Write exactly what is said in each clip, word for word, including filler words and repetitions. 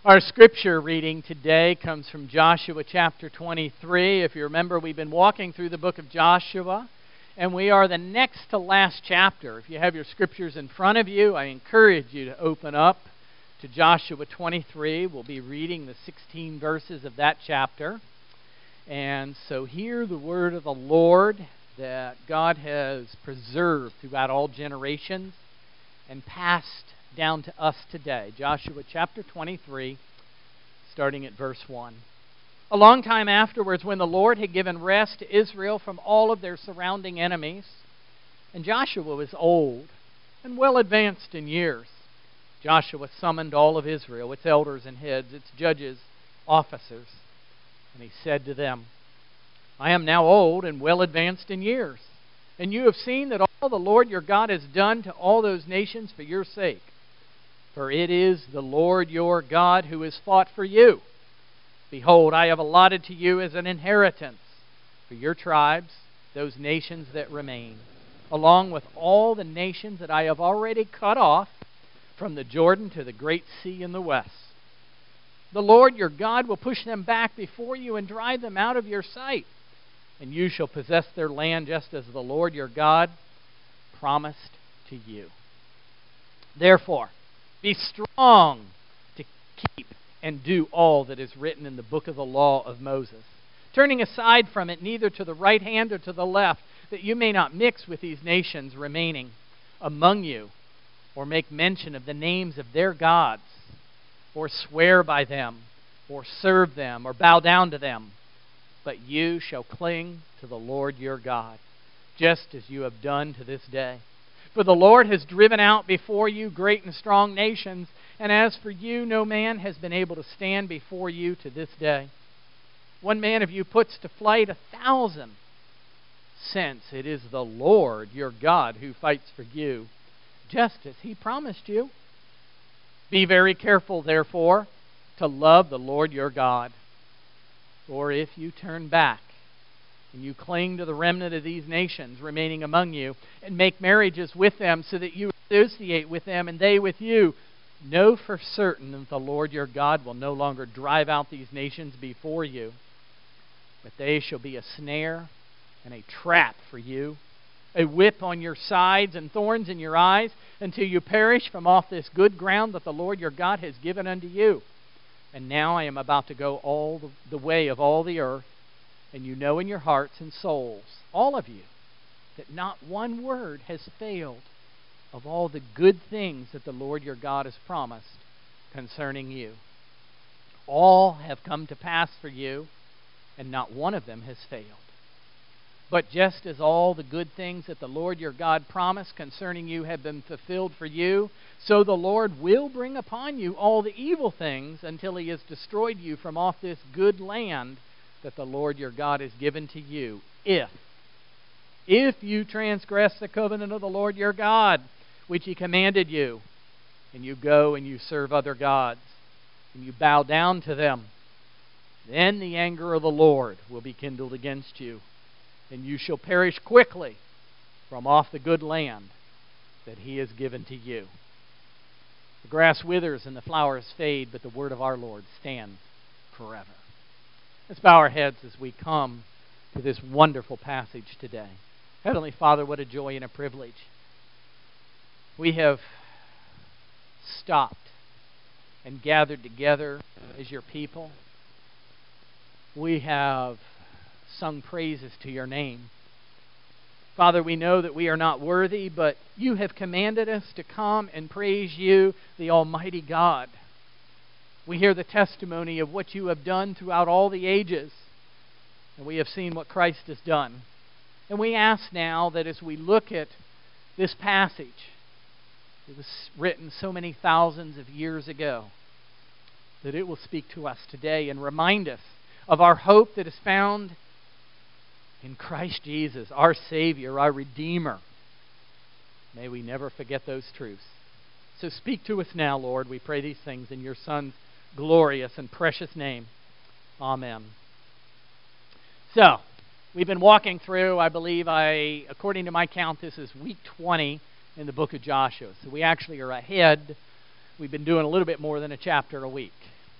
Our scripture reading today comes from Joshua chapter twenty-three. If you remember, we've been walking through the book of Joshua, and we are the next to last chapter. If you have your scriptures in front of you, I encourage you to open up to Joshua twenty-three. We'll be reading the sixteen verses of that chapter. And so hear the word of the Lord that God has preserved throughout all generations and passed down to us today. Joshua chapter twenty-three, starting at verse one. A long time afterwards, when the Lord had given rest to Israel from all of their surrounding enemies, and Joshua was old and well advanced in years, Joshua summoned all of Israel, its elders and heads, its judges, officers, and he said to them, I am now old and well advanced in years, and you have seen that all the Lord your God has done to all those nations for your sake. For it is the Lord your God who has fought for you. Behold, I have allotted to you as an inheritance for your tribes those nations that remain, along with all the nations that I have already cut off from the Jordan to the great sea in the west. The Lord your God will push them back before you and drive them out of your sight, and you shall possess their land just as the Lord your God promised to you. Therefore, be strong to keep and do all that is written in the book of the law of Moses, turning aside from it neither to the right hand or to the left, that you may not mix with these nations remaining among you, or make mention of the names of their gods, or swear by them, or serve them, or bow down to them. But you shall cling to the Lord your God, just as you have done to this day. For the Lord has driven out before you great and strong nations, and as for you, no man has been able to stand before you to this day. One man of you puts to flight a thousand, since it is the Lord your God who fights for you, just as he promised you. Be very careful, therefore, to love the Lord your God. For if you turn back, and you cling to the remnant of these nations remaining among you, and make marriages with them so that you associate with them and they with you, know for certain that the Lord your God will no longer drive out these nations before you, but they shall be a snare and a trap for you, a whip on your sides and thorns in your eyes, until you perish from off this good ground that the Lord your God has given unto you. And now I am about to go all the, the way of all the earth, and you know in your hearts and souls, all of you, that not one word has failed of all the good things that the Lord your God has promised concerning you. All have come to pass for you, and not one of them has failed. But just as all the good things that the Lord your God promised concerning you have been fulfilled for you, so the Lord will bring upon you all the evil things until he has destroyed you from off this good land that the Lord your God has given to you, if, if you transgress the covenant of the Lord your God, which he commanded you, and you go and you serve other gods, and you bow down to them, then the anger of the Lord will be kindled against you, and you shall perish quickly from off the good land that he has given to you. The grass withers and the flowers fade, but the word of our Lord stands forever. Let's bow our heads as we come to this wonderful passage today. Heavenly Father, what a joy and a privilege. We have stopped and gathered together as your people. We have sung praises to your name. Father, we know that we are not worthy, but you have commanded us to come and praise you, the Almighty God. We hear the testimony of what you have done throughout all the ages, and we have seen what Christ has done. And we ask now that as we look at this passage, it was written so many thousands of years ago, that it will speak to us today and remind us of our hope that is found in Christ Jesus, our Savior, our Redeemer. May we never forget those truths. So speak to us now, Lord. We pray these things in your Son's glorious and precious name. Amen. So, we've been walking through, I believe, I, according to my count, this is week twenty in the book of Joshua. So we actually are ahead. We've been doing a little bit more than a chapter a week.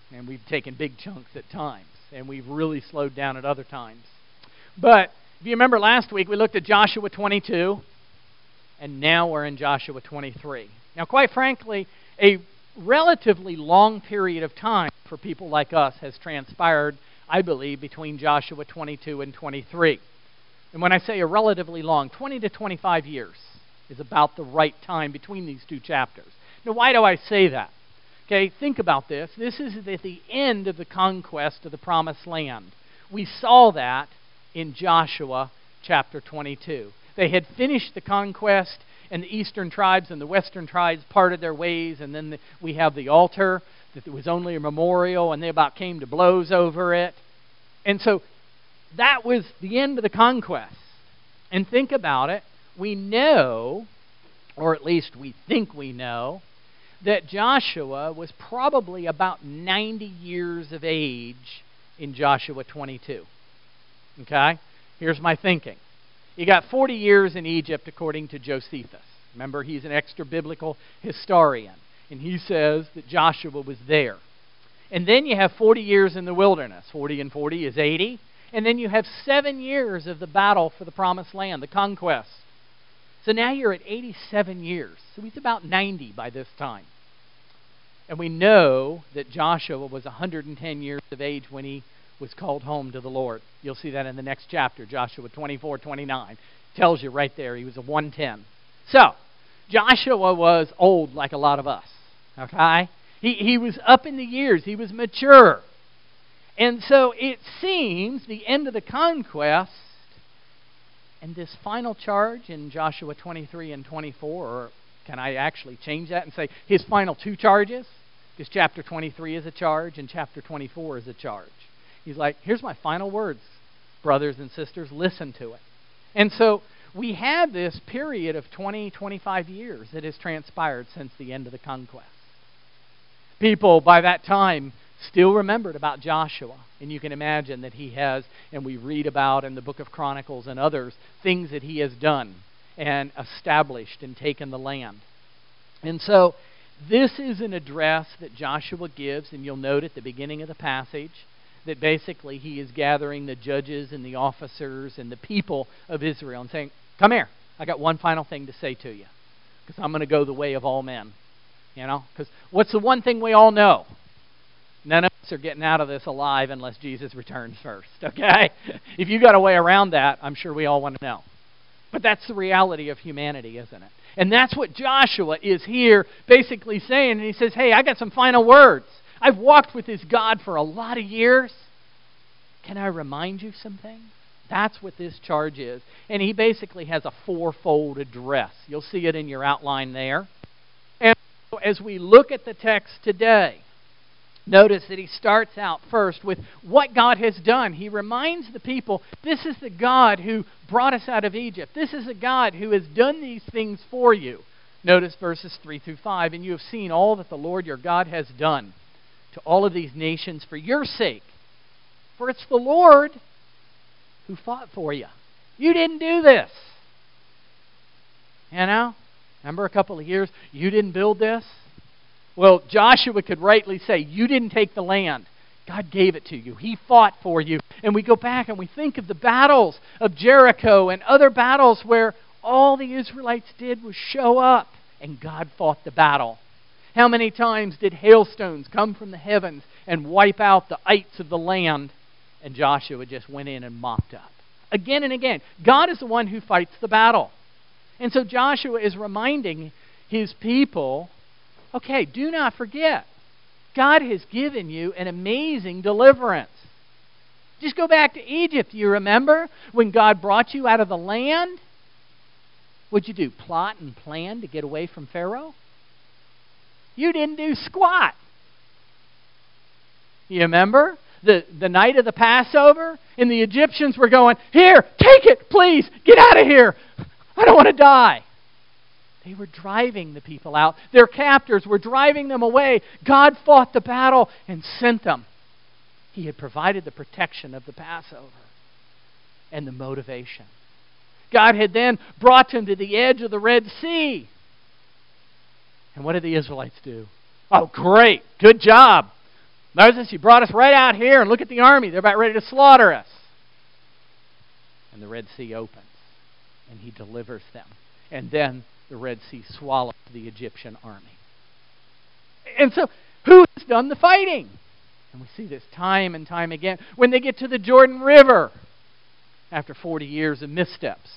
And we've taken big chunks at times, and we've really slowed down at other times. But if you remember last week, we looked at Joshua twenty-two, and now we're in Joshua twenty-three. Now, quite frankly, a relatively long period of time for people like us has transpired, I believe, between Joshua twenty-two and twenty-three. And when I say a relatively long, twenty to twenty-five years is about the right time between these two chapters. Now, why do I say that? Okay, think about this. This is at the end of the conquest of the Promised Land. We saw that in Joshua chapter twenty-two. They had finished the conquest, and the eastern tribes and the western tribes parted their ways, and then the, we have the altar that was only a memorial, and they about came to blows over it. And so that was the end of the conquest. And think about it. We know, or at least we think we know, that Joshua was probably about ninety years of age in Joshua twenty-two. Okay? Here's my thinking. You got forty years in Egypt according to Josephus. Remember, he's an extra-biblical historian, and he says that Joshua was there. And then you have forty years in the wilderness. forty and forty is eighty. And then you have seven years of the battle for the Promised Land, the conquest. So now you're at eighty-seven years. So he's about ninety by this time. And we know that Joshua was one hundred ten years of age when he was called home to the Lord. You'll see that in the next chapter, Joshua twenty-four twenty-nine. Tells you right there he was a one ten. So, Joshua was old like a lot of us. Okay? He, he was up in the years. He was mature. And so it seems the end of the conquest and this final charge in Joshua twenty-three and twenty-four, or can I actually change that and say his final two charges? Because chapter twenty-three is a charge and chapter twenty-four is a charge. He's like, here's my final words, brothers and sisters, listen to it. And so we have this period of twenty, twenty-five years that has transpired since the end of the conquest. People by that time still remembered about Joshua. And you can imagine that he has, and we read about in the book of Chronicles and others, things that he has done and established and taken the land. And so this is an address that Joshua gives, and you'll note at the beginning of the passage that basically he is gathering the judges and the officers and the people of Israel and saying, come here, I got one final thing to say to you, because I'm going to go the way of all men. You know, because what's the one thing we all know? None of us are getting out of this alive unless Jesus returns first, okay? If you got a way around that, I'm sure we all want to know. But that's the reality of humanity, isn't it? And that's what Joshua is here basically saying. And he says, hey, I got some final words. I've walked with this God for a lot of years. Can I remind you some things? That's what this charge is. And he basically has a fourfold address. You'll see it in your outline there. And as we look at the text today, notice that he starts out first with what God has done. He reminds the people, this is the God who brought us out of Egypt. This is a God who has done these things for you. Notice verses three through five. And you have seen all that the Lord your God has done to all of these nations for your sake. For it's the Lord who fought for you. You didn't do this. You know? Remember a couple of years, you didn't build this? Well, Joshua could rightly say, you didn't take the land. God gave it to you. He fought for you. And we go back and we think of the battles of Jericho and other battles where all the Israelites did was show up and God fought the battle. How many times did hailstones come from the heavens and wipe out the ites of the land, and Joshua just went in and mopped up? Again and again. God is the one who fights the battle. And so Joshua is reminding his people, okay, do not forget, God has given you an amazing deliverance. Just go back to Egypt. You remember when God brought you out of the land? What'd you do? Plot and plan to get away from Pharaoh? You didn't do squat. You remember? The, the night of the Passover, and the Egyptians were going, here, take it, please, get out of here. I don't want to die. They were driving the people out. Their captors were driving them away. God fought the battle and sent them. He had provided the protection of the Passover and the motivation. God had then brought them to the edge of the Red Sea. And what did the Israelites do? Oh, great. Good job. Moses, you brought us right out here, and look at the army. They're about ready to slaughter us. And the Red Sea opens, and he delivers them. And then the Red Sea swallows the Egyptian army. And so, who has done the fighting? And we see this time and time again. When they get to the Jordan River, after forty years of missteps,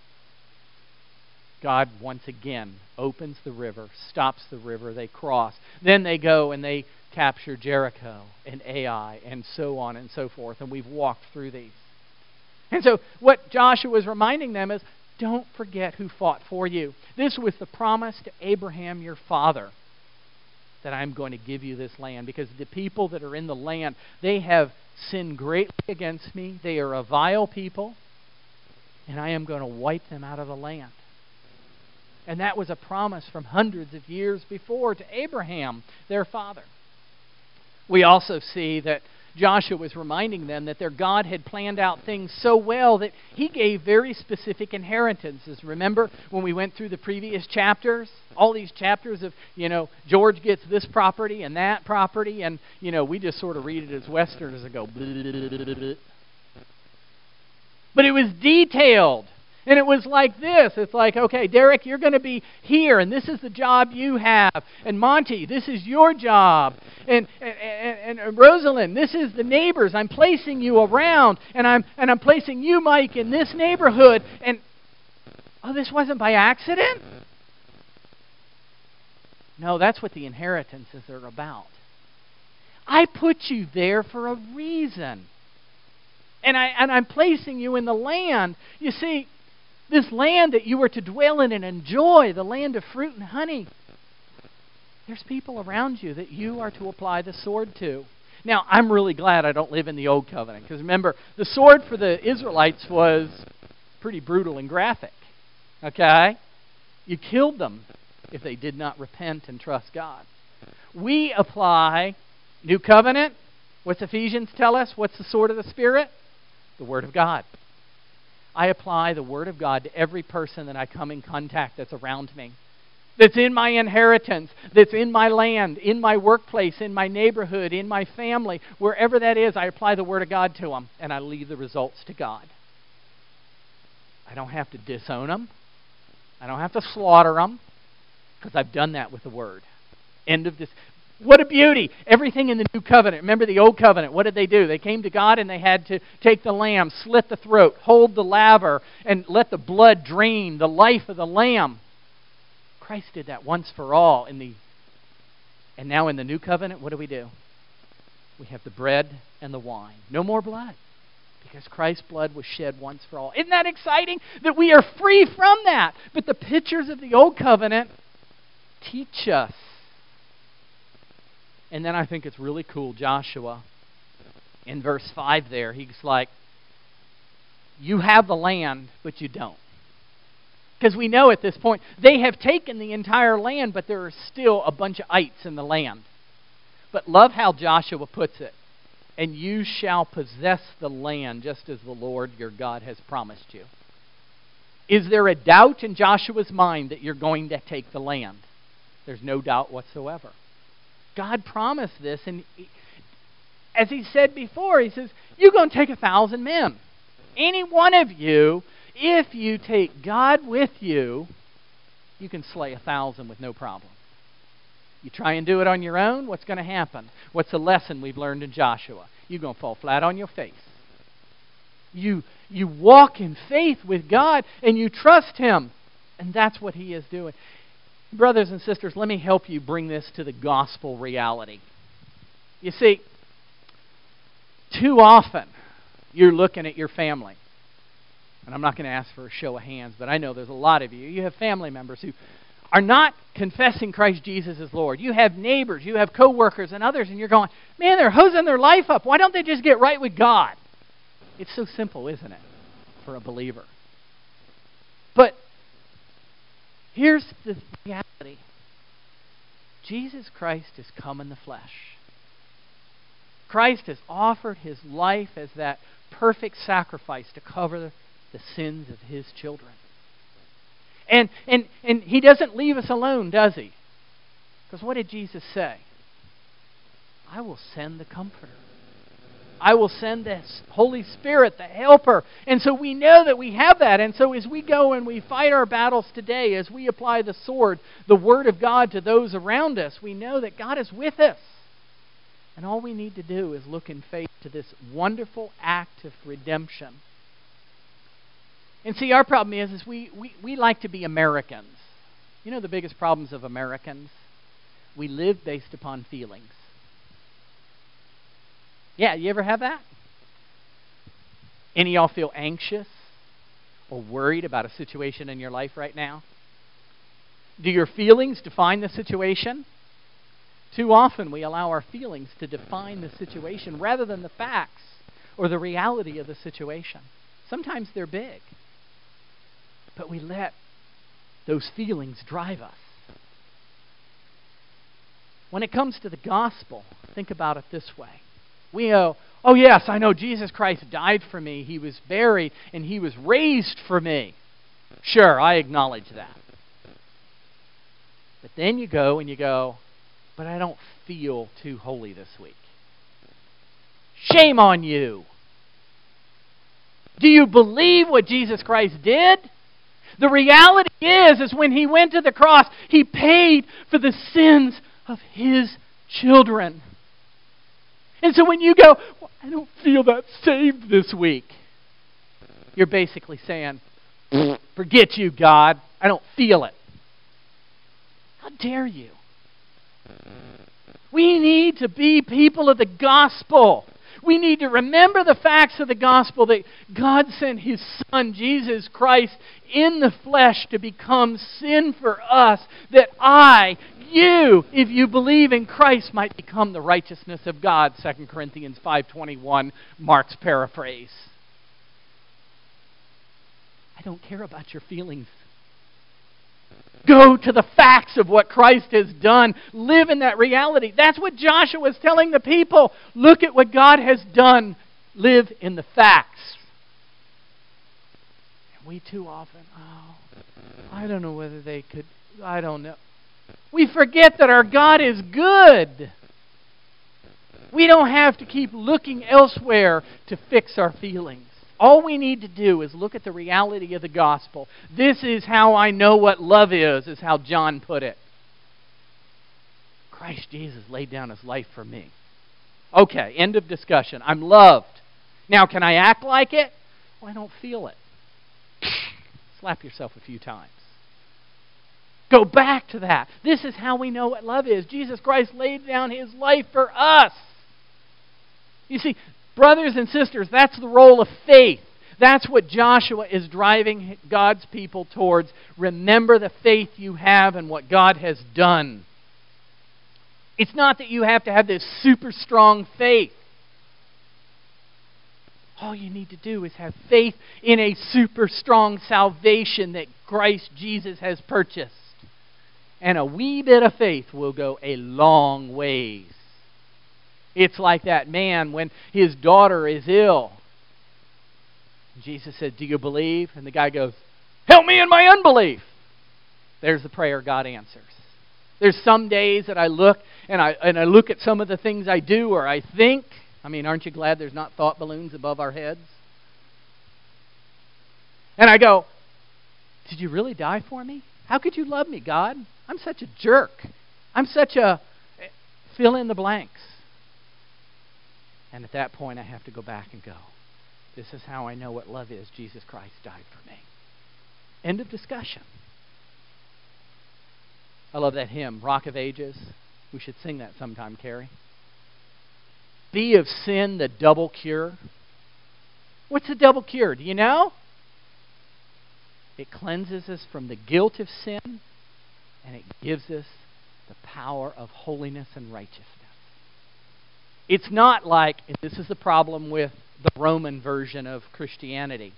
God once again opens the river, stops the river, they cross. Then they go and they capture Jericho and Ai and so on and so forth. And we've walked through these. And so what Joshua was reminding them is, don't forget who fought for you. This was the promise to Abraham, your father, that I'm going to give you this land. Because the people that are in the land, they have sinned greatly against me. They are a vile people. And I am going to wipe them out of the land. And that was a promise from hundreds of years before to Abraham, their father. We also see that Joshua was reminding them that their God had planned out things so well that he gave very specific inheritances. Remember when we went through the previous chapters? All these chapters of, you know, George gets this property and that property, and, you know, we just sort of read it as Westerners and go, blah, blah, blah, blah, blah. But it was detailed. And it was like this. It's like, okay, Derek, you're going to be here, and this is the job you have. And Monty, this is your job. And, and, and Rosalind, this is the neighbors. I'm placing you around, and I'm and I'm placing you, Mike, in this neighborhood. And oh, this wasn't by accident? No, that's what the inheritances are about. I put you there for a reason. And I and I'm placing you in the land. You see, this land that you were to dwell in and enjoy, the land of fruit and honey, there's people around you that you are to apply the sword to. Now, I'm really glad I don't live in the Old Covenant, because remember, the sword for the Israelites was pretty brutal and graphic. Okay? You killed them if they did not repent and trust God. We apply New Covenant. What's Ephesians tell us? What's the sword of the Spirit? The Word of God. I apply the Word of God to every person that I come in contact that's around me, that's in my inheritance, that's in my land, in my workplace, in my neighborhood, in my family, wherever that is. I apply the Word of God to them, and I leave the results to God. I don't have to disown them. I don't have to slaughter them, because I've done that with the Word. End of this. What a beauty. Everything in the New Covenant. Remember the Old Covenant. What did they do? They came to God and they had to take the lamb, slit the throat, hold the laver, and let the blood drain the life of the lamb. Christ did that once for all. In the, and now in the New Covenant, what do we do? We have the bread and the wine. No more blood. Because Christ's blood was shed once for all. Isn't that exciting? That we are free from that. But the pictures of the Old Covenant teach us. And then I think it's really cool, Joshua, in verse five there, he's like, you have the land, but you don't. Because we know at this point, they have taken the entire land, but there are still a bunch of ites in the land. But love how Joshua puts it. And you shall possess the land just as the Lord your God has promised you. Is there a doubt in Joshua's mind that you're going to take the land? There's no doubt whatsoever. God promised this, and he, as he said before, he says, you're going to take a thousand men. Any one of you, if you take God with you, you can slay a thousand with no problem. You try and do it on your own, what's going to happen? What's the lesson we've learned in Joshua? You're going to fall flat on your face. You, you walk in faith with God, and you trust Him, and that's what He is doing. Brothers and sisters, let me help you bring this to the gospel reality. You see, too often you're looking at your family. And I'm not going to ask for a show of hands, but I know there's a lot of you. You have family members who are not confessing Christ Jesus as Lord. You have neighbors, you have coworkers and others, and you're going, man, they're hosing their life up. Why don't they just get right with God? It's so simple, isn't it, for a believer? But here's the reality. Jesus Christ has come in the flesh. Christ has offered His life as that perfect sacrifice to cover the sins of His children. And, and, and He doesn't leave us alone, does He? Because what did Jesus say? I will send the Comforter. I will send the Holy Spirit, the Helper. And so we know that we have that. And so as we go and we fight our battles today, as we apply the sword, the Word of God to those around us, we know that God is with us. And all we need to do is look in faith to this wonderful act of redemption. And see, our problem is, is we, we, we like to be Americans. You know the biggest problems of Americans? We live based upon feelings. Yeah, you ever have that? Any of y'all feel anxious or worried about a situation in your life right now? Do your feelings define the situation? Too often we allow our feelings to define the situation rather than the facts or the reality of the situation. Sometimes they're big, but we let those feelings drive us. When it comes to the gospel, think about it this way. We go, oh yes, I know Jesus Christ died for me. He was buried and He was raised for me. Sure, I acknowledge that. But then you go and you go, but I don't feel too holy this week. Shame on you. Do you believe what Jesus Christ did? The reality is, is when He went to the cross, He paid for the sins of His children. And so when you go, well, I don't feel that saved this week, you're basically saying, forget you, God. I don't feel it. How dare you? We need to be people of the gospel. We need to remember the facts of the gospel, that God sent His Son, Jesus Christ, in the flesh to become sin for us, that I, you, if you believe in Christ, might become the righteousness of God, Second Corinthians five twenty-one, Mark's paraphrase. I don't care about your feelings. Go to the facts of what Christ has done. Live in that reality. That's what Joshua was telling the people. Look at what God has done. Live in the facts. And we too often, oh, I don't know whether they could, I don't know. We forget that our God is good. We don't have to keep looking elsewhere to fix our feelings. All we need to do is look at the reality of the gospel. This is how I know what love is, is how John put it. Christ Jesus laid down His life for me. Okay, end of discussion. I'm loved. Now, can I act like it? Well, I don't feel it. Slap yourself a few times. Go back to that. This is how we know what love is. Jesus Christ laid down His life for us. You see, brothers and sisters, that's the role of faith. That's what Joshua is driving God's people towards. Remember the faith you have and what God has done. It's not that you have to have this super strong faith. All you need to do is have faith in a super strong salvation that Christ Jesus has purchased. And a wee bit of faith will go a long ways. It's like that man when his daughter is ill. Jesus said, do you believe? And the guy goes, help me in my unbelief. There's the prayer God answers. There's some days that I look and I and I look at some of the things I do or I think. I mean, aren't you glad there's not thought balloons above our heads? And I go, did you really die for me? How could you love me, God? I'm such a jerk. I'm such a fill in the blanks. And at that point, I have to go back and go, this is how I know what love is. Jesus Christ died for me. End of discussion. I love that hymn, Rock of Ages. We should sing that sometime, Carrie. Be of sin the double cure. What's the double cure? Do you know? It cleanses us from the guilt of sin, and it gives us the power of holiness and righteousness. It's not like, and this is the problem with the Roman version of Christianity.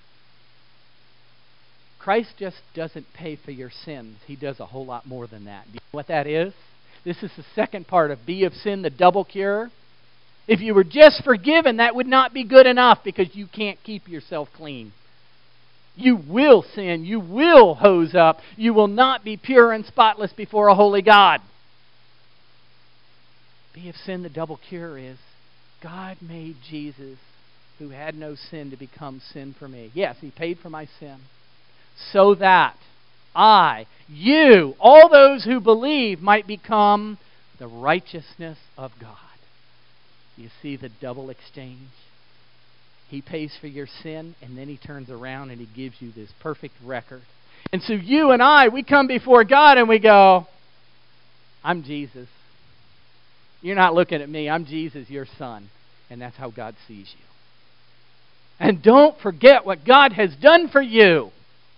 Christ just doesn't pay for your sins. He does a whole lot more than that. Do you know what that is? This is the second part of be of sin, the double cure. If you were just forgiven, that would not be good enough because you can't keep yourself clean. You will sin. You will hose up. You will not be pure and spotless before a holy God. be of sin, the double cure is God made Jesus, who had no sin, to become sin for me. Yes, He paid for my sin so that I, you, all those who believe might become the righteousness of God. You see the double exchange? He pays for your sin, and then He turns around and He gives you this perfect record. And so you and I, we come before God and we go, I'm Jesus. You're not looking at me. I'm Jesus, your son. And that's how God sees you. And don't forget what God has done for you.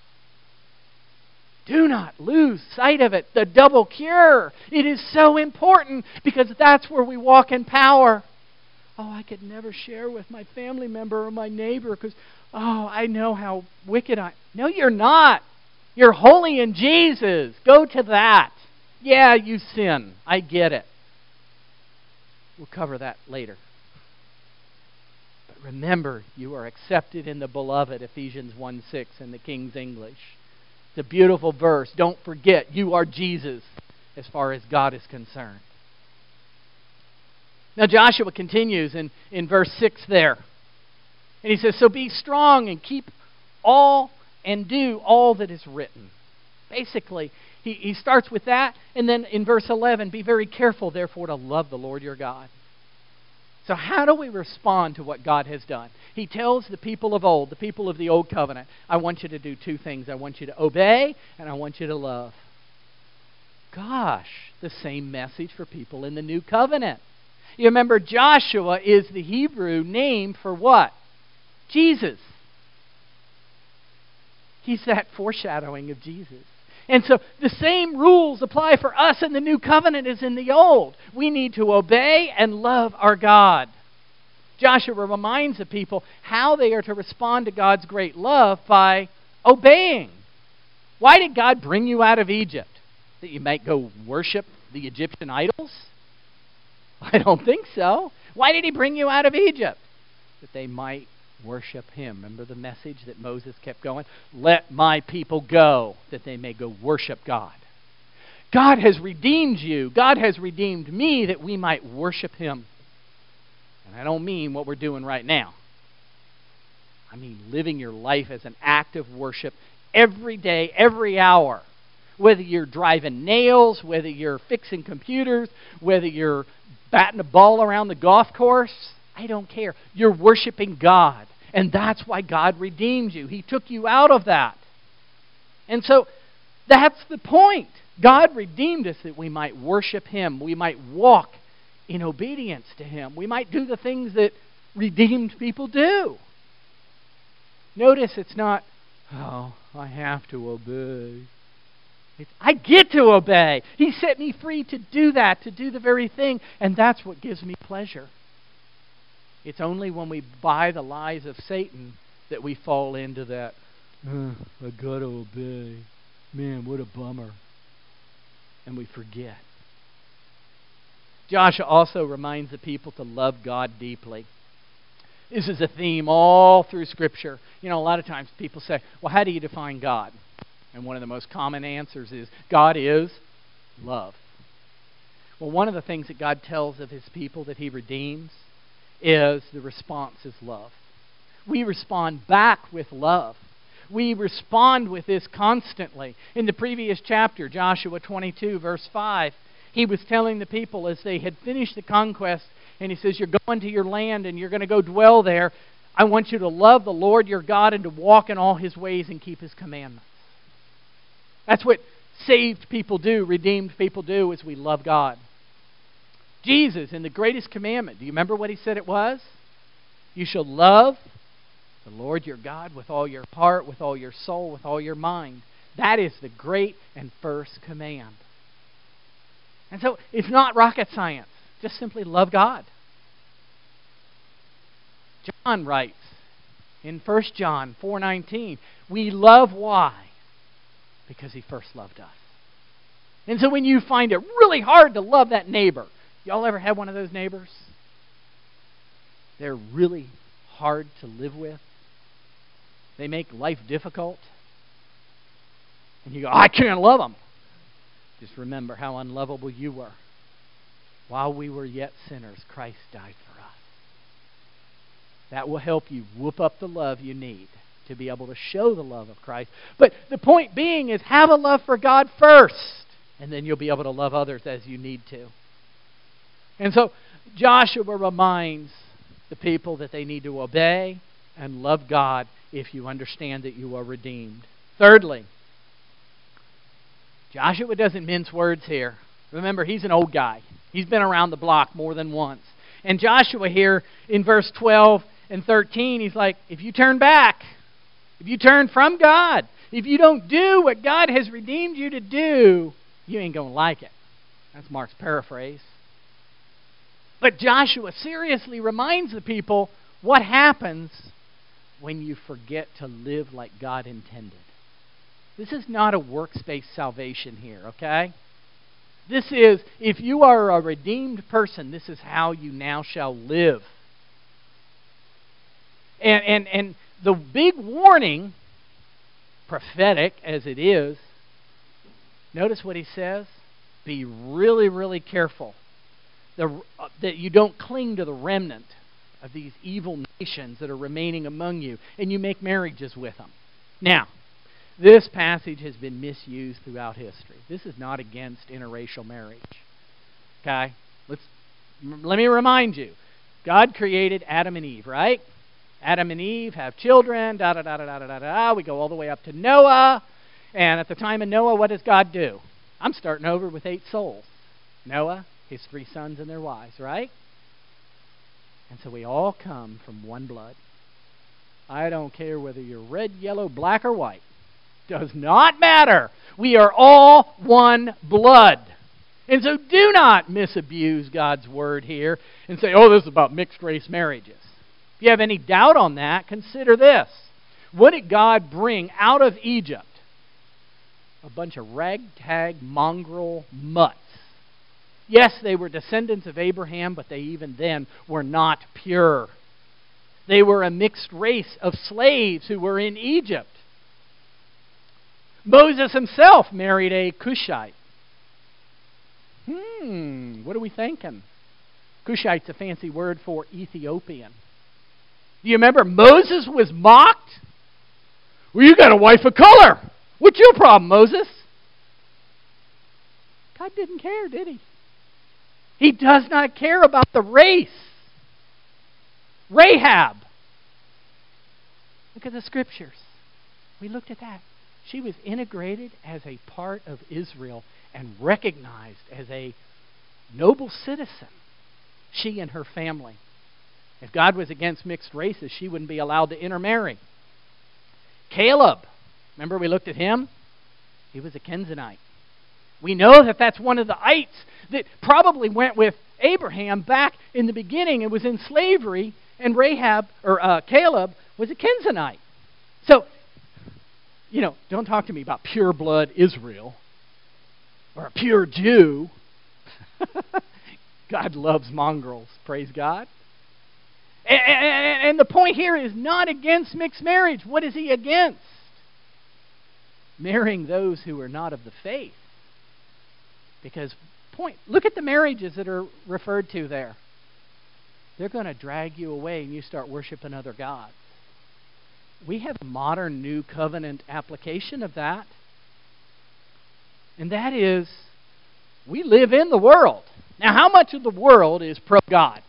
Do not lose sight of it. The double cure. It is so important because that's where we walk in power. Oh, I could never share with my family member or my neighbor because, oh, I know how wicked I am. No, you're not. You're holy in Jesus. Go to that. Yeah, you sin. I get it. We'll cover that later. But remember, you are accepted in the beloved, Ephesians one six in the King's English. It's a beautiful verse. Don't forget, you are Jesus as far as God is concerned. Now Joshua continues in, in verse six there. And he says, so be strong and keep all and do all that is written. Basically, he, he starts with that. And then in verse eleven, be very careful, therefore, to love the Lord your God. So how do we respond to what God has done? He tells the people of old, the people of the old covenant, I want you to do two things. I want you to obey and I want you to love. Gosh, the same message for people in the new covenant. You remember Joshua is the Hebrew name for what? Jesus. He's that foreshadowing of Jesus. And so the same rules apply for us in the new covenant as in the old. We need to obey and love our God. Joshua reminds the people how they are to respond to God's great love by obeying. Why did God bring you out of Egypt? That you might go worship the Egyptian idols? I don't think so. Why did He bring you out of Egypt? That they might worship Him. Remember the message that Moses kept going? Let my people go, that they may go worship God. God has redeemed you. God has redeemed me that we might worship Him. And I don't mean what we're doing right now. I mean living your life as an act of worship every day, every hour. Whether you're driving nails, whether you're fixing computers, whether you're batting a ball around the golf course, I don't care. You're worshiping God. And that's why God redeemed you. He took you out of that. And so that's the point. God redeemed us that we might worship Him. We might walk in obedience to Him. We might do the things that redeemed people do. Notice it's not, oh, I have to obey. It's, I get to obey. He set me free to do that, to do the very thing. And that's what gives me pleasure. It's only when we buy the lies of Satan that we fall into that, oh, I gotta obey. Man, what a bummer. And we forget. Joshua also reminds the people to love God deeply. This is a theme all through Scripture. You know, a lot of times people say, well, how do you define God? And one of the most common answers is, God is love. Well, one of the things that God tells of His people that He redeems is the response is love. We respond back with love. We respond with this constantly. In the previous chapter, Joshua twenty-two, verse five, he was telling the people as they had finished the conquest, and he says, you're going to your land and you're going to go dwell there. I want you to love the Lord your God and to walk in all His ways and keep His commandments. That's what saved people do, redeemed people do, is we love God. Jesus, in the greatest commandment, do you remember what He said it was? You shall love the Lord your God with all your heart, with all your soul, with all your mind. That is the great and first command. And so it's not rocket science. Just simply love God. John writes in First John four nineteen, we love why? Because He first loved us. And so when you find it really hard to love that neighbor, y'all ever had one of those neighbors? They're really hard to live with. They make life difficult. And you go, I can't love them. Just remember how unlovable you were. While we were yet sinners, Christ died for us. That will help you whoop up the love you need to be able to show the love of Christ. But the point being is have a love for God first, and then you'll be able to love others as you need to. And so Joshua reminds the people that they need to obey and love God if you understand that you are redeemed. Thirdly, Joshua doesn't mince words here. Remember, he's an old guy. He's been around the block more than once. And Joshua here in verse twelve and thirteen, he's like, if you turn back, if you turn from God, if you don't do what God has redeemed you to do, you ain't going to like it. That's Mark's paraphrase. But Joshua seriously reminds the people what happens when you forget to live like God intended. This is not a works-based salvation here, okay? This is, if you are a redeemed person, this is how you now shall live. And, and, and the big warning, prophetic as it is, notice what he says. Be really, really careful the, uh, that you don't cling to the remnant of these evil nations that are remaining among you, and you make marriages with them. Now, this passage has been misused throughout history. This is not against interracial marriage. Okay? Let's let me remind you. God created Adam and Eve, right? Adam and Eve have children, da da da da da da da. We go all the way up to Noah. And at the time of Noah, what does God do? I'm starting over with eight souls. Noah, his three sons and their wives, right? And so we all come from one blood. I don't care whether you're red, yellow, black, or white. Does not matter. We are all one blood. And so do not misabuse God's word here and say, oh, this is about mixed race marriages. If you have any doubt on that, consider this. What did God bring out of Egypt? A bunch of ragtag, mongrel mutts. Yes, they were descendants of Abraham, but they even then were not pure. They were a mixed race of slaves who were in Egypt. Moses himself married a Cushite. Hmm, what are we thinking? Cushite's a fancy word for Ethiopian. Do you remember Moses was mocked? Well, you got a wife of color. What's your problem, Moses? God didn't care, did he? He does not care about the race. Rahab. Look at the scriptures. We looked at that. She was integrated as a part of Israel and recognized as a noble citizen. She and her family. If God was against mixed races, she wouldn't be allowed to intermarry. Caleb. Remember we looked at him? He was a Kenizzite. We know that that's one of the ites that probably went with Abraham back in the beginning and was in slavery, and Rahab, or uh, Caleb, was a Kenizzite. So, you know, don't talk to me about pure blood Israel or a pure Jew. God loves mongrels, praise God. And, and, and the point here is not against mixed marriage. What is he against? Marrying those who are not of the faith. Because, point, look at the marriages that are referred to there. They're going to drag you away and you start worshiping other gods. We have a modern new covenant application of that. And that is, we live in the world. Now, how much of the world is pro-God?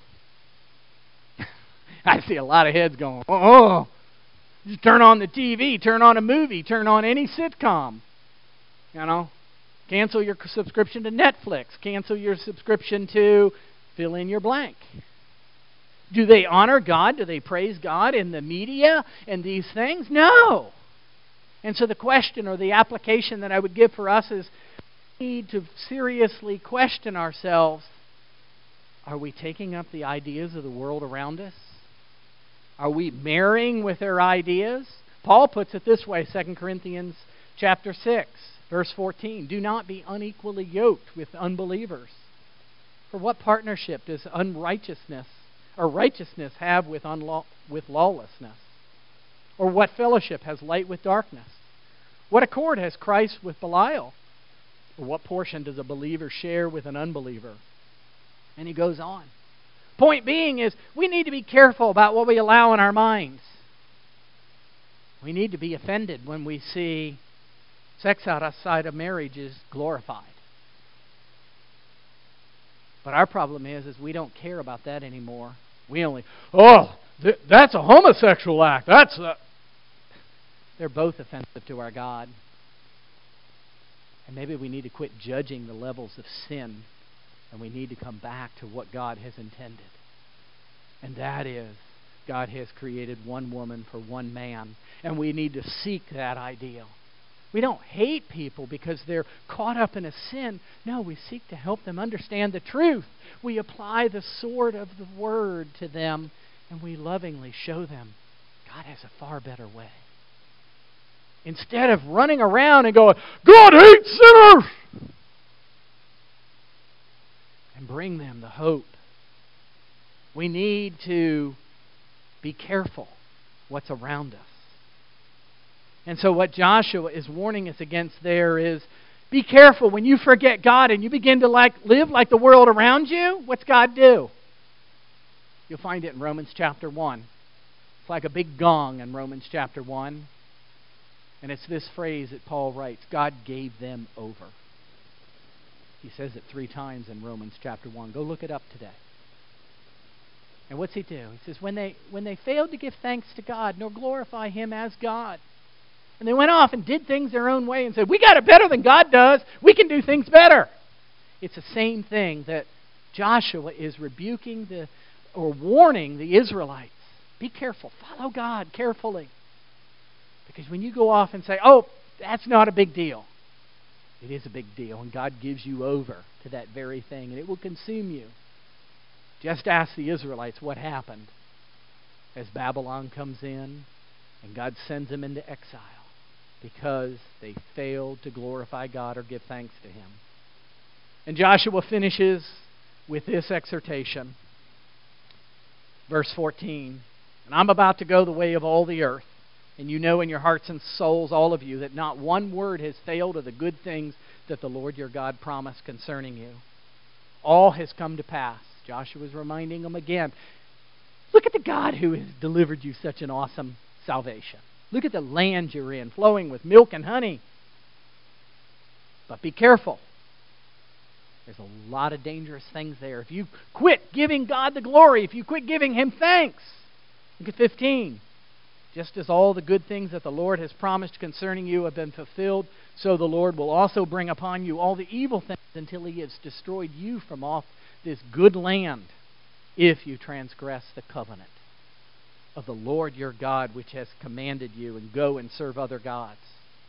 I see a lot of heads going, oh, just turn on the T V, turn on a movie, turn on any sitcom. You know, cancel your subscription to Netflix, cancel your subscription to fill in your blank. Do they honor God? Do they praise God in the media and these things? No. And so the question or the application that I would give for us is we need to seriously question ourselves. Are we taking up the ideas of the world around us? Are we marrying with their ideas? Paul puts it this way, Second Corinthians chapter six, verse fourteen. Do not be unequally yoked with unbelievers. For what partnership does unrighteousness or righteousness have with, unlaw- with lawlessness? Or what fellowship has light with darkness? What accord has Christ with Belial? Or what portion does a believer share with an unbeliever? And he goes on. Point being is we need to be careful about what we allow in our minds. We need to be offended when we see sex outside of marriage is glorified. But our problem is, is we don't care about that anymore. We only, oh, th- that's a homosexual act. That's a... They're both offensive to our God. And maybe we need to quit judging the levels of sin, and we need to come back to what God has intended. And that is, God has created one woman for one man, and we need to seek that ideal. We don't hate people because they're caught up in a sin. No, we seek to help them understand the truth. We apply the sword of the Word to them, and we lovingly show them God has a far better way. Instead of running around and going, God hates sinners! And bring them the hope. We need to be careful what's around us. And so what Joshua is warning us against there is, be careful when you forget God and you begin to like live like the world around you. What's God do? You'll find it in Romans chapter one. It's like a big gong in Romans chapter one. And it's this phrase that Paul writes, God gave them over. He says it three times in Romans chapter one. Go look it up today. And what's he do? He says, when they when they failed to give thanks to God, nor glorify Him as God, and they went off and did things their own way and said, we got it better than God does. We can do things better. It's the same thing that Joshua is rebuking the or warning the Israelites. Be careful. Follow God carefully. Because when you go off and say, oh, that's not a big deal, it is a big deal, and God gives you over to that very thing, and it will consume you. Just ask the Israelites what happened as Babylon comes in and God sends them into exile because they failed to glorify God or give thanks to Him. And Joshua finishes with this exhortation. Verse fourteen, and I'm about to go the way of all the earth, and you know in your hearts and souls, all of you, that not one word has failed of the good things that the Lord your God promised concerning you. All has come to pass. Joshua is reminding them again. Look at the God who has delivered you such an awesome salvation. Look at the land you're in, flowing with milk and honey. But be careful. There's a lot of dangerous things there. If you quit giving God the glory, if you quit giving Him thanks. Look at fifteen. Just as all the good things that the Lord has promised concerning you have been fulfilled, so the Lord will also bring upon you all the evil things until He has destroyed you from off this good land, if you transgress the covenant of the Lord your God, which has commanded you, and go and serve other gods.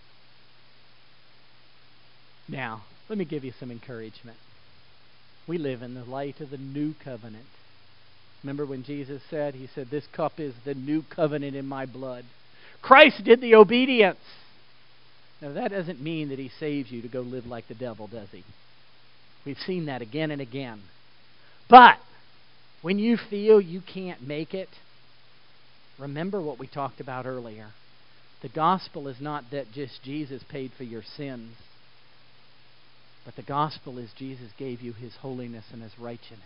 Now, let me give you some encouragement. We live in the light of the new covenant. Remember when Jesus said, He said, this cup is the new covenant in my blood. Christ did the obedience. Now, that doesn't mean that He saves you to go live like the devil, does He? We've seen that again and again. But when you feel you can't make it, remember what we talked about earlier. The gospel is not that just Jesus paid for your sins, but the gospel is Jesus gave you His holiness and His righteousness.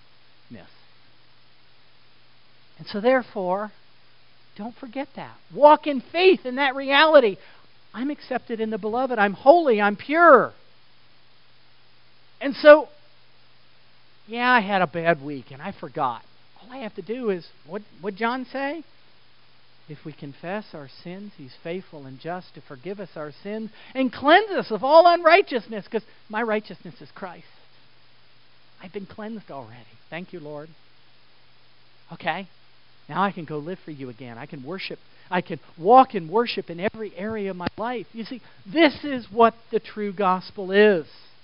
And so therefore, don't forget that. Walk in faith in that reality. I'm accepted in the beloved. I'm holy. I'm pure. And so, yeah, I had a bad week and I forgot. All I have to do is, what what John say? If we confess our sins, He's faithful and just to forgive us our sins and cleanse us of all unrighteousness, because my righteousness is Christ. I've been cleansed already. Thank you, Lord. Okay, now I can go live for you again. I can worship. I can walk in worship in every area of my life. You see, this is what the true gospel is.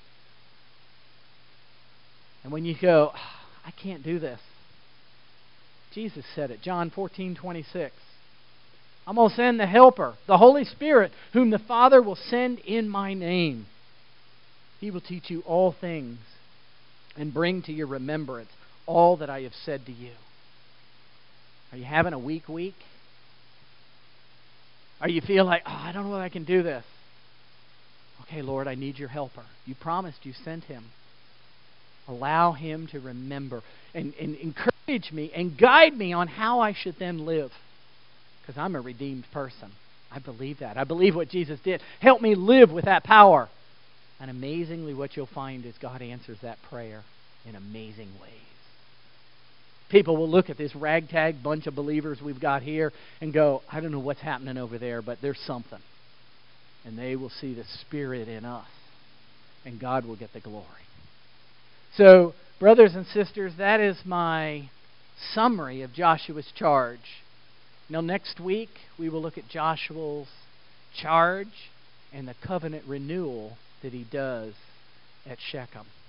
And when you go, oh, I can't do this. Jesus said it, John fourteen twenty-six. I'm going to send the Helper, the Holy Spirit, whom the Father will send in my name. He will teach you all things and bring to your remembrance all that I have said to you. Are you having a weak week? Or you feel like, oh, I don't know whether I can do this. Okay, Lord, I need your helper. You promised you sent Him. Allow Him to remember and, and encourage me and guide me on how I should then live. Because I'm a redeemed person. I believe that. I believe what Jesus did. Help me live with that power. And amazingly, what you'll find is God answers that prayer in amazing ways. People will look at this ragtag bunch of believers we've got here and go, I don't know what's happening over there, but there's something. And they will see the Spirit in us. And God will get the glory. So, brothers and sisters, that is my summary of Joshua's charge. Now, next week, we will look at Joshua's charge and the covenant renewal that he does at Shechem.